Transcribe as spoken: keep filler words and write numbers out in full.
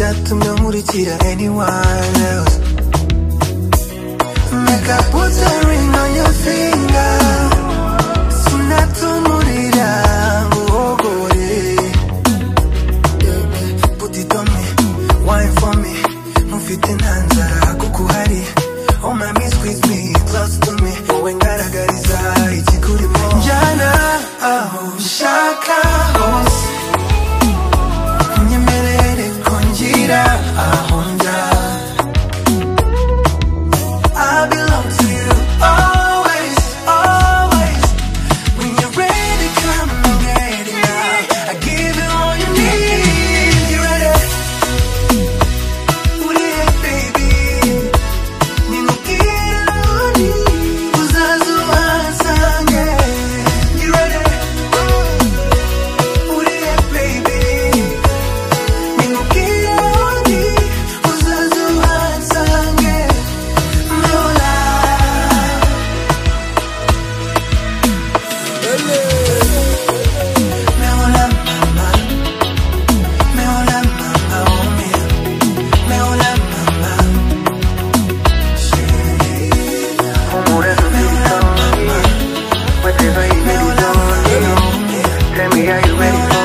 icyatumye nkurikira anyone else. Make I put a ring on your finger, sinatumurira ngogore. Put it on me, wine for me, mufite ntanzara kuko uhari. Oh mami squeeze me close to me, wowe ngaragariza ikikurimo. Njyana aho ushaka hose, unyemerere kongira aho njya. I belong to you always, always. When you're ready, come and get it now. I give you all you need. You ready? Put it, baby. Ninukira uni, uzazo asange. You ready? Put it, baby. Ninukira uni, uzazo asange. Meola, meola mama, meola mama, oh mia, meola mama. Humura Meola mama, whatever you ready, meola mama, oh mia, tell me, are you ready?